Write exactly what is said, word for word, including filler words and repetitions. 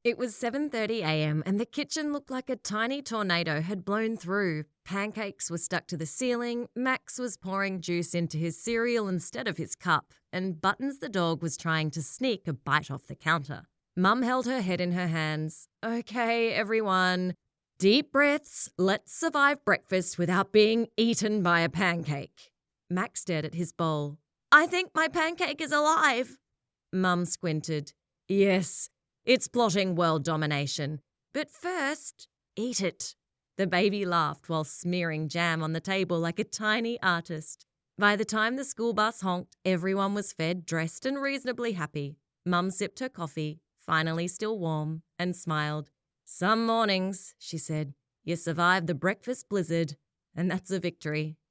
It was seven thirty a m and the kitchen looked like a tiny tornado had blown through. Pancakes were stuck to the ceiling, Max was pouring juice into his cereal instead of his cup, and Buttons the dog was trying to sneak a bite off the counter. Mum held her head in her hands. Okay, everyone. Deep breaths. Let's survive breakfast without being eaten by a pancake. Max stared at his bowl. I think my pancake is alive. Mum squinted. Yes. It's plotting world domination. But first, eat it. The baby laughed while smearing jam on the table like a tiny artist. By the time the school bus honked, everyone was fed, dressed and reasonably happy. Mum sipped her coffee, finally still warm, and smiled. Some mornings, she said, you survive the breakfast blizzard, and that's a victory.